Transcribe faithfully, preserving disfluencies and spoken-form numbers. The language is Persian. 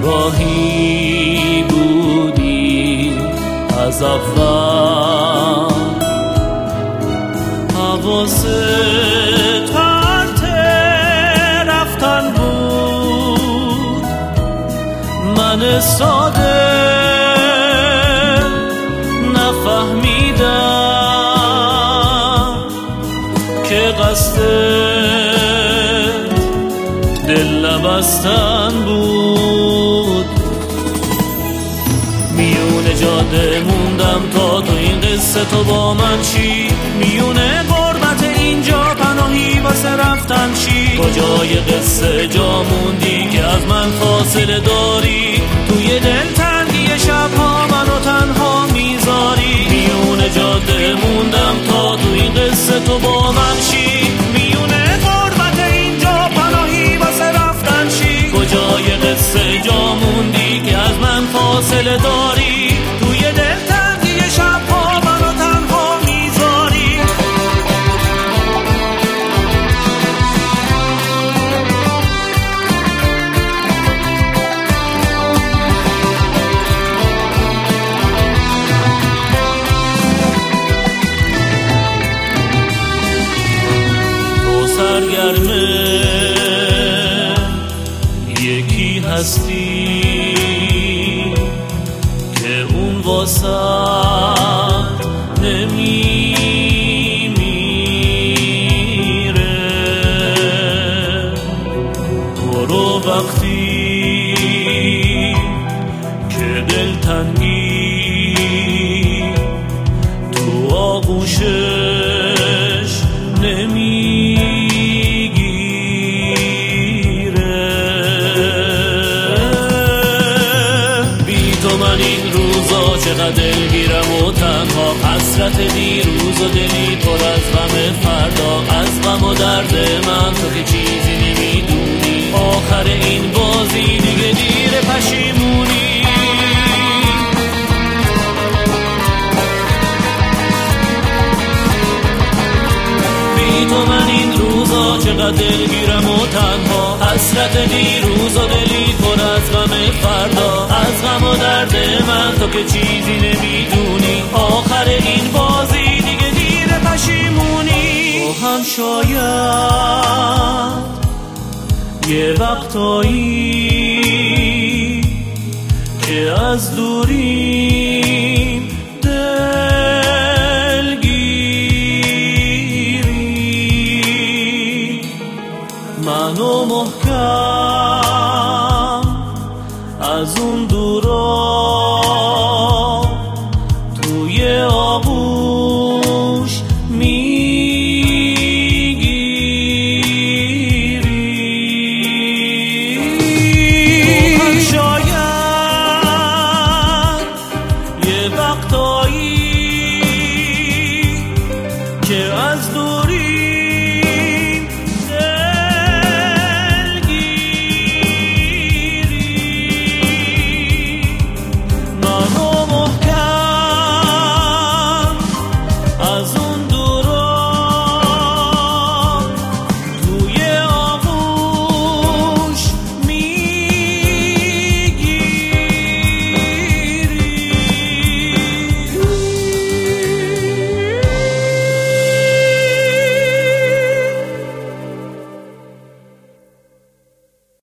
راهی بودی از اول، حواست طرف رفتن بود. من ساده نفهمیدم که قصدت دل نبستن بود. میونه جاده موندم تا تو این قصه تو با من چی؟ میونه غربت اینجا پناهی واسه رفتن چی؟ کجای قصه جا موندی که از من فاصله داری؟ توی دل تنگی شبها منو تنها میذاری. میونه جاده موندم تا تو این قصه تو با من چی؟ میونه غربت اینجا پناهی واسه رفتن چی؟ کجای قصه جا موندی که از من فاصله داری؟ توی دل تنگی شبها منو تنها میذاری. تو سرگرمه یکی هستی که اون واسه نمیمیره. برو وقتی که دلتنگی تو آغوشش نمیگیره. بی تو من این روزا چقدر دلگیرم و تنها، حسرت دیروز و دلی پر از غم فردا. از غم و درد من تو که چیزی نمیدونی، آخر این بازی دیگه دیر پشیمونی. بی تو من این روزا چقدر دلگیرم و تنها، حسرت دیروز و دلی پر از غم فردا. از غم و درد من تو که چیزی نمیدونی، آخر این بازی دیگه دیر پشیمونی. تو هم شاید یه وقتایی که از دوریم دلگیری، منو محکم از اون